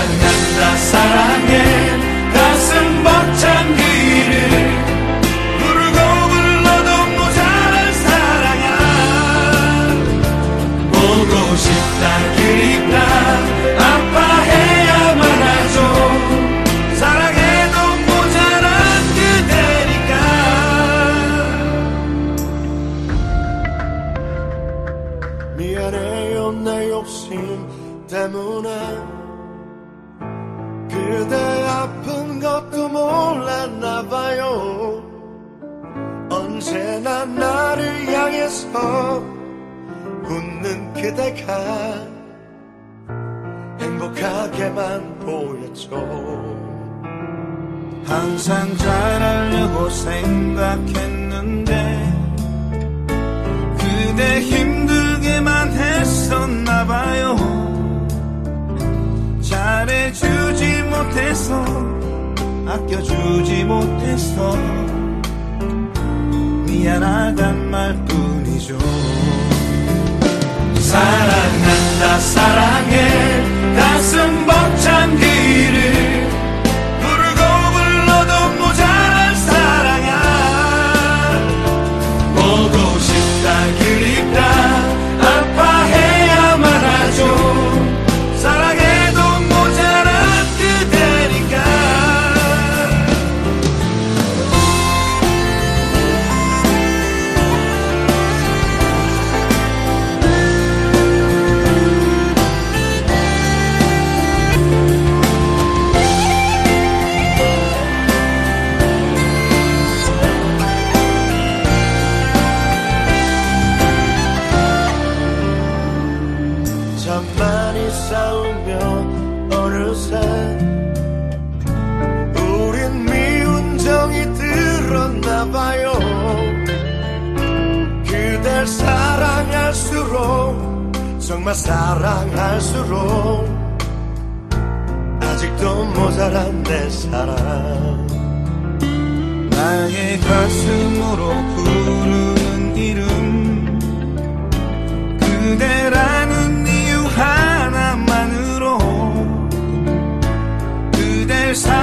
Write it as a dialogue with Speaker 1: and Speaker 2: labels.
Speaker 1: 사랑한다 사랑해 가슴 벅찬 그 이름 부르고 불러도 모자란 사랑아 보고 싶다 그립다 아파해야만 하죠 사랑해도 모자란 그대니까 미안해요 내 욕심 때문에 그대 아픈 것도 몰랐나봐요 언제나 나를 향해서 웃는 그대가 행복하게만 보였죠
Speaker 2: 항상 잘하려고 생각했는데 그대 힘들게만 했었나봐요 잘해주지 못해서 아껴주지 못해서 미안하단 말뿐이죠
Speaker 1: 사랑한다 사랑해 가슴 벅찬 그 이름 부르고 불러도 모자란 사랑아 보고 싶다 그립다 아파해야만 하죠 사랑해도 모자란 그대니까 참 많이 싸우며 어느새 우린 미운 정이 들었나봐요 그댈 사랑할수록 정말 사랑할수록 아직도 모자란 내 사랑
Speaker 2: 나의 가슴으로 부르는 이름 그대라는 이유 하나만으로 그댈